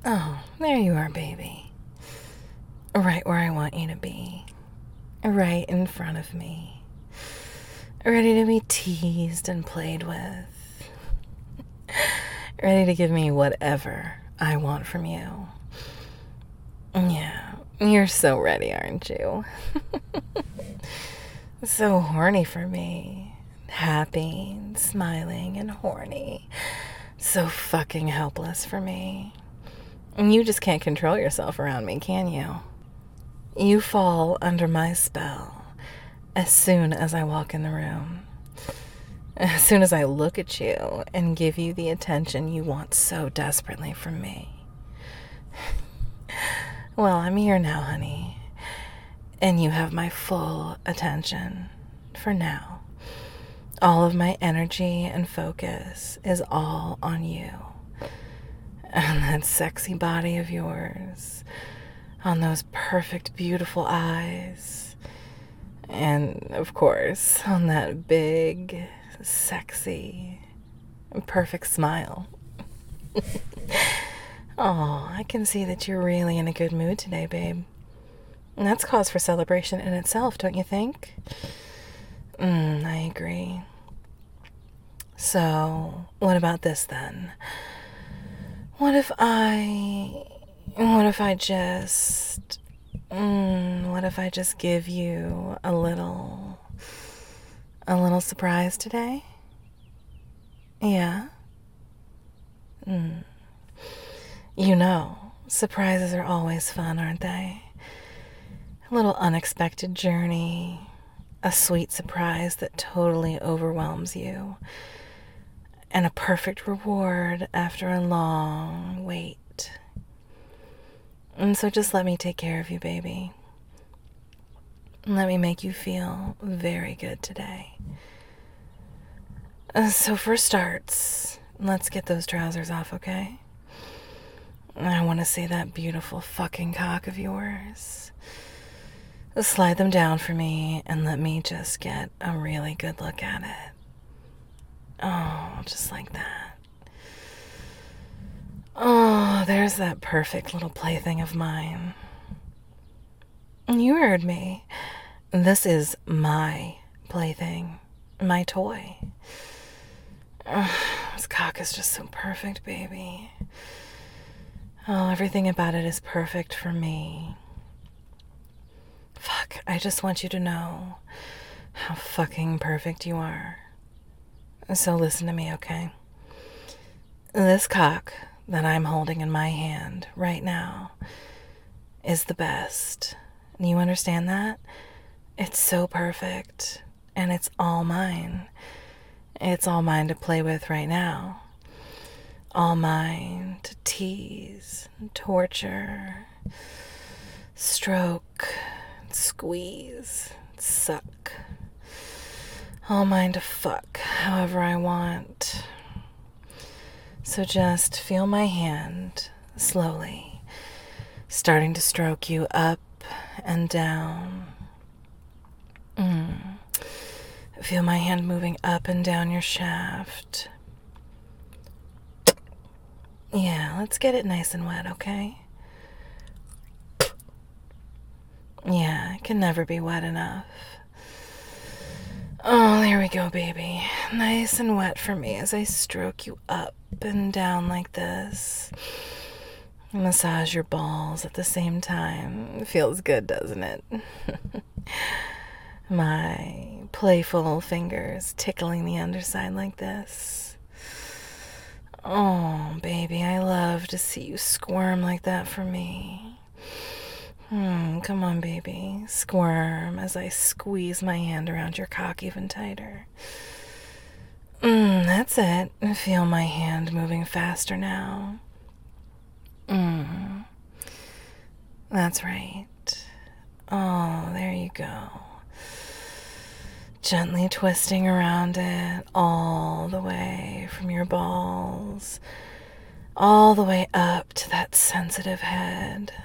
Oh, there you are, baby. Right where I want you to be. Right in front of me. Ready to be teased and played with. Ready to give me whatever I want from you. Yeah, you're so ready, aren't you? So horny for me. Happy, and smiling, and horny. So fucking helpless for me. And you just can't control yourself around me, can you? You fall under my spell as soon as I walk in the room. As soon as I look at you and give you the attention you want so desperately from me. Well, I'm here now, honey. And you have my full attention for now. All of my energy and focus is all on you. And that sexy body of yours. On those perfect, beautiful eyes. And, of course, on that big, sexy, perfect smile. Oh, I can see that you're really in a good mood today, babe. And that's cause for celebration in itself, don't you think? I agree. So, what about this then? What if I just give you a little surprise today? Yeah? You know, surprises are always fun, aren't they? A little unexpected journey, a sweet surprise that totally overwhelms you, and a perfect reward after a long wait. And so just let me take care of you, baby. Let me make you feel very good today. So for starts, let's get those trousers off, okay? I want to see that beautiful fucking cock of yours. Slide them down for me and let me just get a really good look at it. Oh, just like that. Oh, there's that perfect little plaything of mine. You heard me. This is my plaything, my toy. This cock is just so perfect, baby. Oh, everything about it is perfect for me. Fuck, I just want you to know how fucking perfect you are. So listen to me, okay? This cock that I'm holding in my hand right now is the best. You understand that? It's so perfect, and it's all mine. It's all mine to play with right now. All mine to tease, torture, stroke, squeeze, suck. All mine to fuck however I want. So just feel my hand slowly, starting to stroke you up and down. Feel my hand moving up and down your shaft. Yeah, let's get it nice and wet, okay? Yeah, it can never be wet enough. Oh, there we go, baby. Nice and wet for me as I stroke you up and down like this. Massage your balls at the same time. It feels good, doesn't it? My playful fingers tickling the underside like this. Oh, baby, I love to see you squirm like that for me. Come on, baby. Squirm as I squeeze my hand around your cock even tighter. That's it. Feel my hand moving faster now. That's right. Oh, there you go. Gently twisting around it all the way from your balls, all the way up to that sensitive head.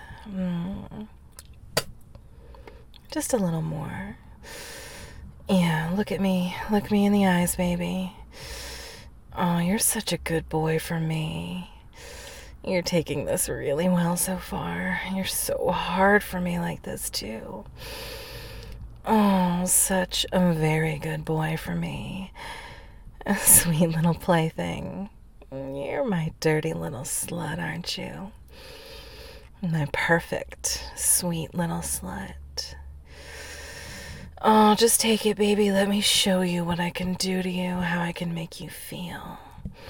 Just a little more. Yeah, look at me. Look me in the eyes, baby. Oh, you're such a good boy for me. You're taking this really well so far. You're so hard for me like this, too. Oh, such a very good boy for me. A sweet little plaything. You're my dirty little slut, aren't you? My perfect, sweet little slut. Oh, just take it, baby. Let me show you what I can do to you, how I can make you feel.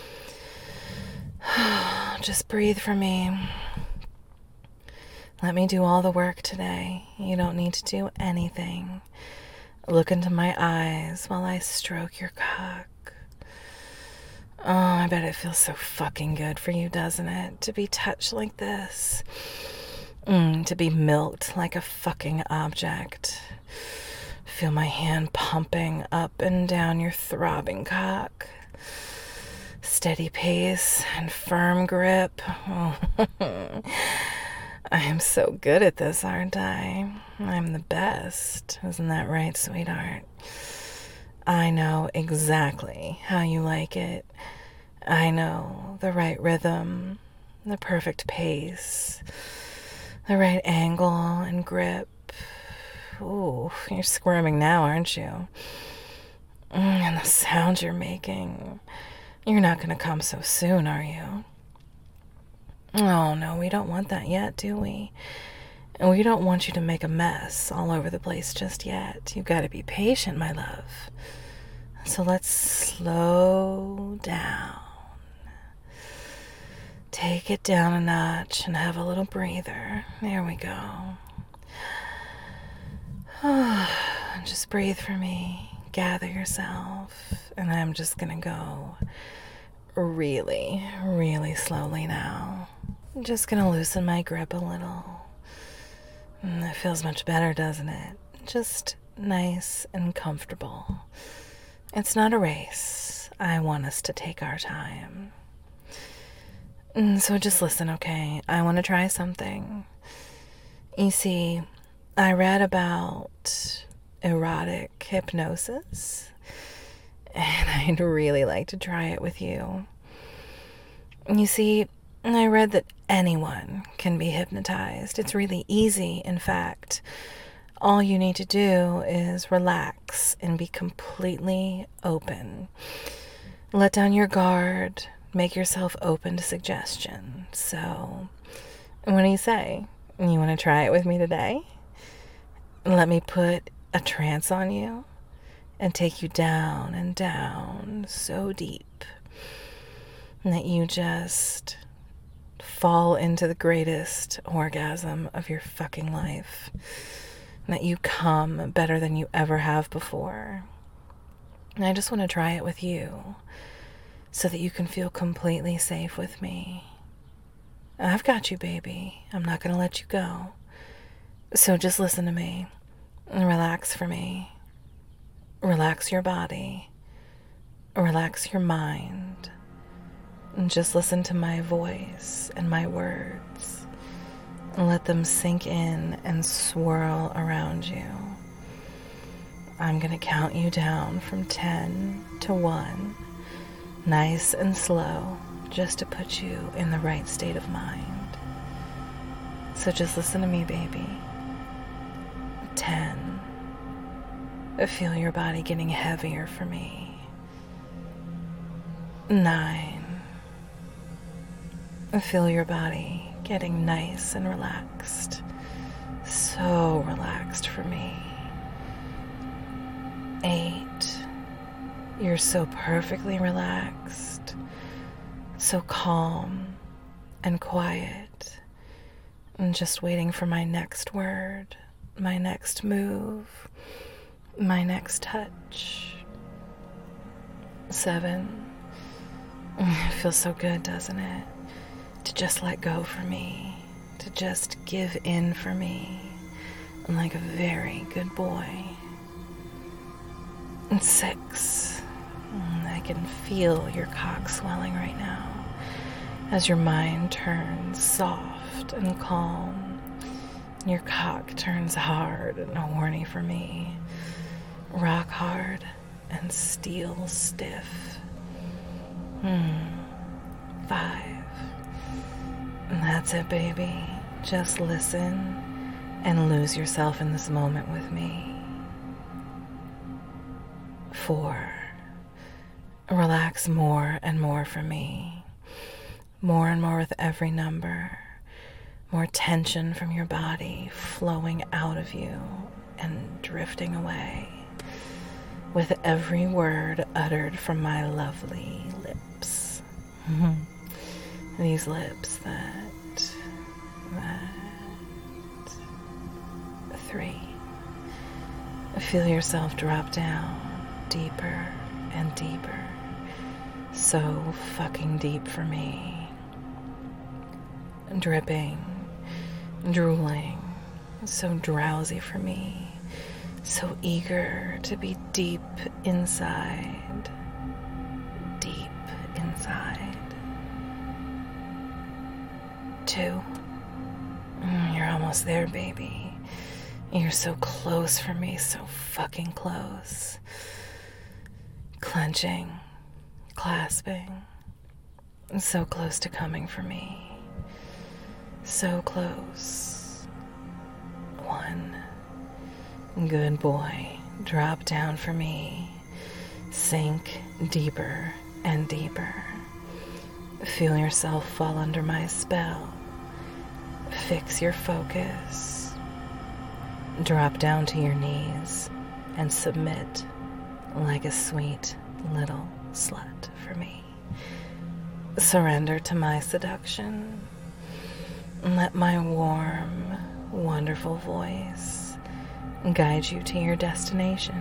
Just breathe for me. Let me do all the work today. You don't need to do anything. Look into my eyes while I stroke your cock. Oh, I bet it feels so fucking good for you, doesn't it? To be touched like this. To be milked like a fucking object. Feel my hand pumping up and down your throbbing cock. Steady pace and firm grip. Oh, I am so good at this, aren't I? I'm the best. Isn't that right, sweetheart? I know exactly how you like it. I know the right rhythm, the perfect pace, the right angle and grip. Ooh, you're squirming now, aren't you? And the sound you're making. You're not going to come so soon, are you? Oh, no, we don't want that yet, do we? And we don't want you to make a mess all over the place just yet. You've got to be patient, my love. So let's slow down. Take it down a notch and have a little breather. There we go. Just breathe for me. Gather yourself. And I'm just going to go really, really slowly now. I'm just going to loosen my grip a little. It feels much better, doesn't it? Just nice and comfortable. It's not a race. I want us to take our time. So just listen, okay? I want to try something. You see, I read about erotic hypnosis, and I'd really like to try it with you. You see, I read that anyone can be hypnotized. It's really easy, in fact. All you need to do is relax and be completely open. Let down your guard. Make yourself open to suggestion. So, what do you say? You want to try it with me today? Let me put a trance on you and take you down and down so deep that you just fall into the greatest orgasm of your fucking life. That you come better than you ever have before. And I just want to try it with you so that you can feel completely safe with me. I've got you, baby. I'm not going to let you go. So just listen to me and relax for me. Relax your body. Relax your mind. And just listen to my voice and my words. And let them sink in and swirl around you. I'm going to count you down from 10 to 1. Nice and slow, just to put you in the right state of mind. So just listen to me, baby. 10. Feel your body getting heavier for me. 9. Feel your body getting nice and relaxed. So relaxed for me. 8. You're so perfectly relaxed, so calm and quiet, and just waiting for my next word, my next move, my next touch. 7. It feels so good, doesn't it? To just let go for me, to just give in for me, like a very good boy. And 6. I can feel your cock swelling right now as your mind turns soft and calm. Your cock turns hard and horny for me, rock hard and steel stiff. 5. That's it, baby. Just listen and lose yourself in this moment with me. 4. Relax more and more for me. More and more with every number. More tension from your body flowing out of you and drifting away with every word uttered from my lovely lips. These lips that 3. Feel yourself drop down deeper and deeper. So fucking deep for me. Dripping, drooling, so drowsy for me. So eager to be deep inside. Deep inside. 2. You're almost there, baby. You're so close for me, so fucking close. Clenching, clasping, so close to coming for me. So close. 1. Good boy. Drop down for me. Sink deeper and deeper. Feel yourself fall under my spell. Fix your focus. Drop down to your knees and submit like a sweet little slut for me. Surrender to my seduction. Let my warm, wonderful voice guide you to your destination.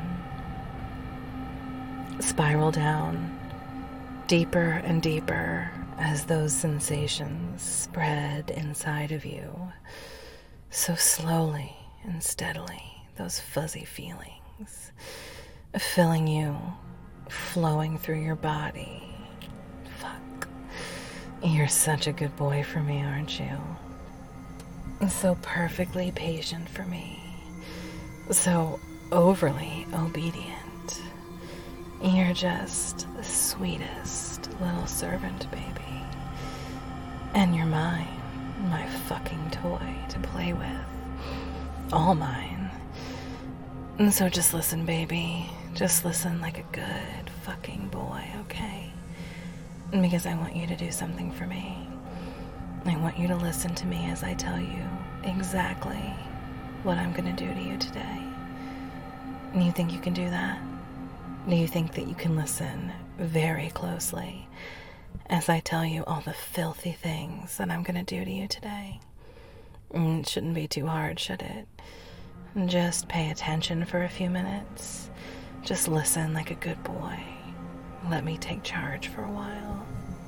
Spiral down deeper and deeper as those sensations spread inside of you. So slowly and steadily, those fuzzy feelings filling you, flowing through your body. Fuck. You're such a good boy for me, aren't you? So perfectly patient for me. So overly obedient. You're just the sweetest little servant, baby. And you're mine, my fucking toy to play with. All mine. And so just listen, baby. Just listen like a good fucking boy, okay? Because I want you to do something for me. I want you to listen to me as I tell you exactly what I'm gonna do to you today. And you think you can do that? Do you think that you can listen very closely as I tell you all the filthy things that I'm gonna do to you today? It shouldn't be too hard, should it? Just pay attention for a few minutes. Just listen like a good boy. Let me take charge for a while.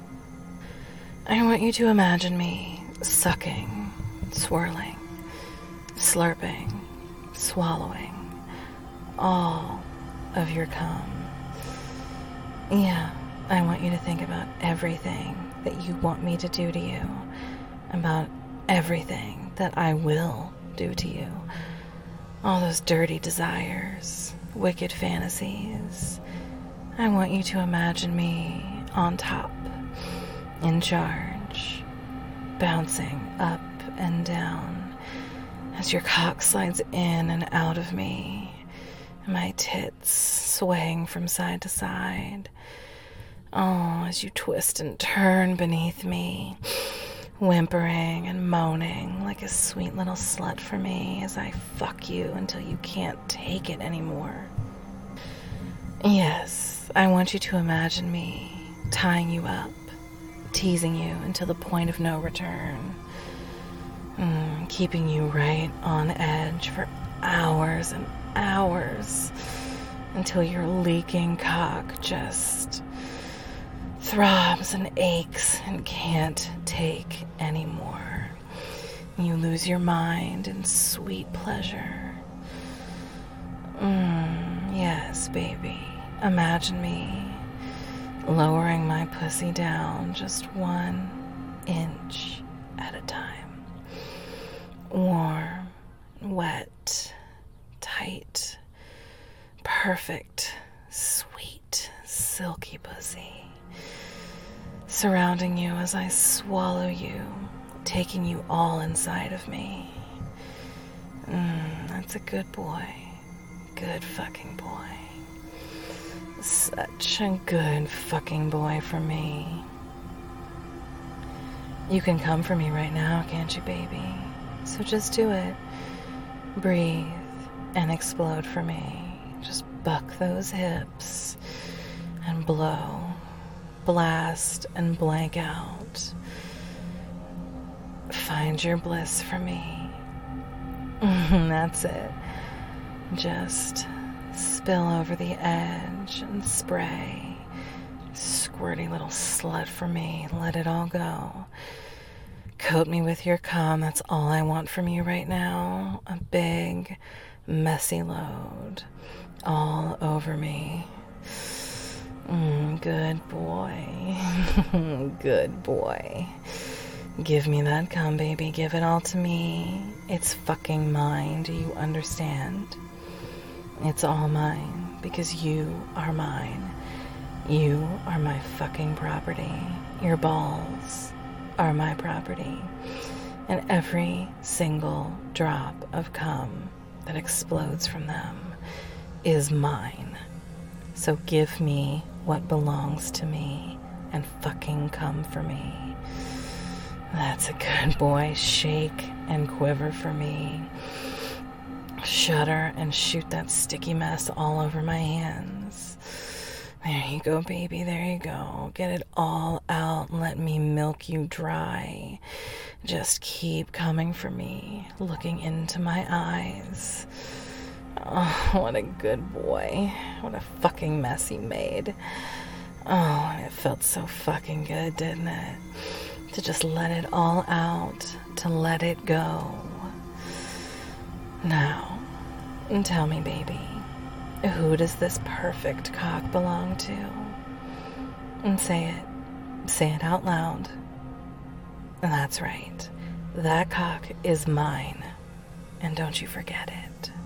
I want you to imagine me sucking, swirling, slurping, swallowing all of your cum. Yeah, I want you to think about everything that you want me to do to you, about everything that I will do to you. All those dirty desires, wicked fantasies. I want you to imagine me on top, in charge, bouncing up and down as your cock slides in and out of me, my tits swaying from side to side. Oh, as you twist and turn beneath me, whimpering and moaning like a sweet little slut for me as I fuck you until you can't take it anymore. Yes, I want you to imagine me tying you up, teasing you until the point of no return, keeping you right on edge for hours and hours until your leaking cock just throbs and aches and can't take anymore. You lose your mind in sweet pleasure. Yes, baby. Imagine me lowering my pussy down just 1 inch at a time. Warm, wet, tight, perfect, sweet, silky pussy. Surrounding you as I swallow you taking you all inside of me. That's a good boy. Good fucking boy. Such a good fucking boy for me. You can come for me right now, can't you, baby? So just do it. Breathe and explode for me. Just buck those hips and blow. Blast and blank out. Find your bliss for me. That's it. Just spill over the edge and spray. Squirty little slut for me. Let it all go. Coat me with your cum. That's all I want from you right now. A big, messy load. All over me. Good boy. Good boy. Give me that cum, baby. Give it all to me. It's fucking mine. Do you understand? It's all mine because you are mine. You are my fucking property. Your balls are my property. And every single drop of cum that explodes from them is mine. So give me what belongs to me and fucking come for me. That's a good boy. Shake and quiver for me. Shudder and shoot that sticky mess all over my hands. There you go, baby. There you go. Get it all out. Let me milk you dry. Just keep coming for me, looking into my eyes. Oh, what a good boy. What a fucking mess he made. Oh, it felt so fucking good, didn't it? To just let it all out, to let it go. Now, tell me, baby, who does this perfect cock belong to? And say it out loud. And that's right, that cock is mine, and don't you forget it.